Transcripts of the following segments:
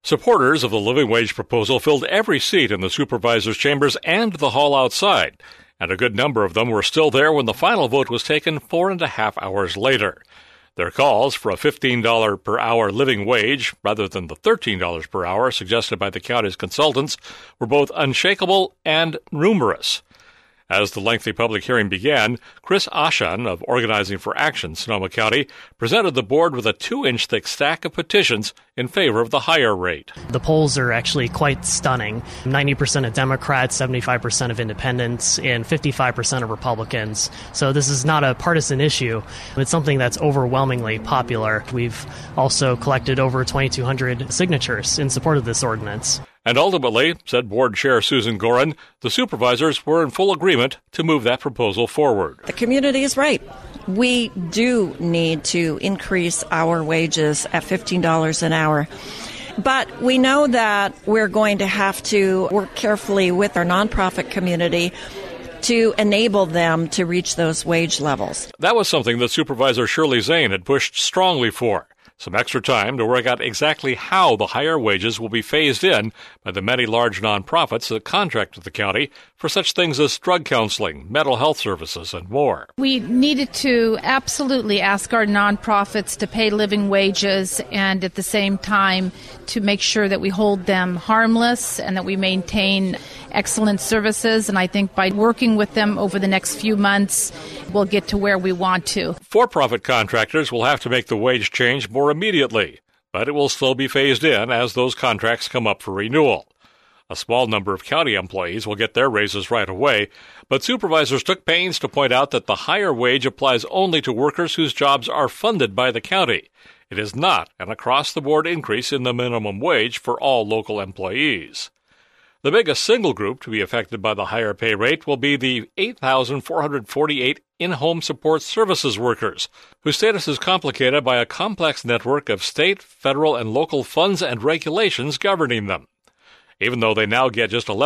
Supporters of the living wage proposal filled every seat in the supervisors' chambers and the hall outside, and a good number of them were still there when the final vote was taken 4.5 hours later. Their calls for a $15 per hour living wage, rather than the $13 per hour suggested by the county's consultants, were both unshakable and numerous. As the lengthy public hearing began, Chris Ashan of Organizing for Action, Sonoma County, presented the board with a 2-inch thick stack of petitions in favor of the higher rate. The polls are actually quite stunning. 90% of Democrats, 75% of independents, and 55% of Republicans. So this is not a partisan issue. It's something that's overwhelmingly popular. We've also collected over 2,200 signatures in support of this ordinance. And ultimately, said Board Chair Susan Gorin, the supervisors were in full agreement to move that proposal forward. The community is right. We do need to increase our wages at $15 an hour. But we know that we're going to have to work carefully with our nonprofit community to enable them to reach those wage levels. That was something that Supervisor Shirley Zane had pushed strongly for. Some extra time to work out exactly how the higher wages will be phased in by the many large nonprofits that contract with the county for such things as drug counseling, mental health services, and more. We needed to absolutely ask our nonprofits to pay living wages and at the same time to make sure that we hold them harmless and that we maintain excellent services. And I think by working with them over the next few months, we'll get to where we want to. For-profit contractors will have to make the wage change more immediately, but it will still be phased in as those contracts come up for renewal. A small number of county employees will get their raises right away, but supervisors took pains to point out that the higher wage applies only to workers whose jobs are funded by the county. It is not an across-the-board increase in the minimum wage for all local employees. The biggest single group to be affected by the higher pay rate will be the 8,448 in-home support services workers, whose status is complicated by a complex network of state, federal, and local funds and regulations governing them. Even though they now get just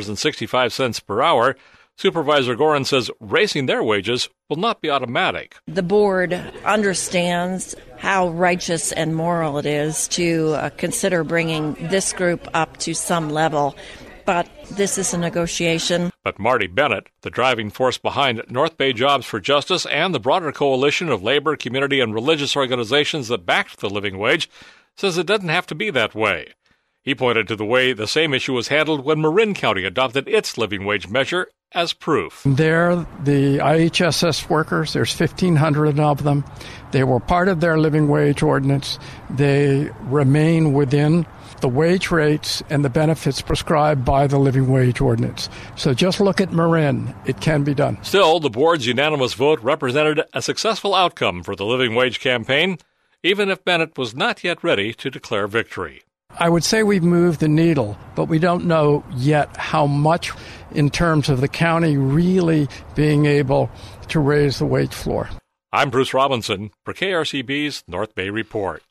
$11.65 per hour, Supervisor Gorin says raising their wages will not be automatic. The board understands how righteous and moral it is to consider bringing this group up to some level, but this is a negotiation. But Marty Bennett, the driving force behind North Bay Jobs for Justice and the broader coalition of labor, community, and religious organizations that backed the living wage, says it doesn't have to be that way. He pointed to the way the same issue was handled when Marin County adopted its living wage measure as proof. They're the IHSS workers. There's 1,500 of them. They were part of their living wage ordinance. They remain within the wage rates and the benefits prescribed by the living wage ordinance. So just look at Marin. It can be done. Still, the board's unanimous vote represented a successful outcome for the living wage campaign, even if Bennett was not yet ready to declare victory. I would say we've moved the needle, but we don't know yet how much in terms of the county really being able to raise the wage floor. I'm Bruce Robinson for KRCB's North Bay Report.